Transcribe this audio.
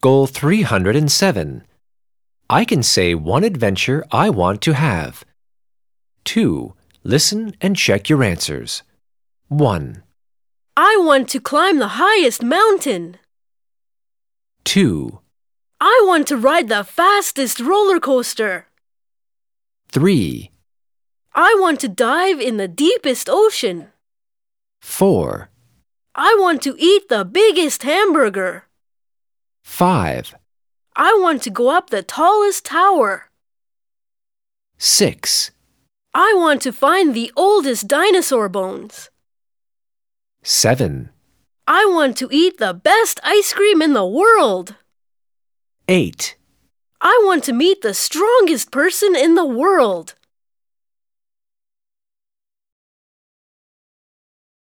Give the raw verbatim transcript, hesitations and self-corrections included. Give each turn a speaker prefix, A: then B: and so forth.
A: Goal three hundred seven. I can say one adventure I want to have. two. Listen and check your answers. one.
B: I want to climb the highest mountain.
A: two.
B: I want to ride the fastest roller coaster.
A: three.
B: I want to dive in the deepest ocean.
A: four.
B: I want to eat the biggest hamburger.
A: five.
B: I want to go up the tallest tower.
A: six.
B: I want to find the oldest dinosaur bones.
A: seven.
B: I want to eat the best ice cream in the world.
A: eight.
B: I want to meet the strongest person in the world.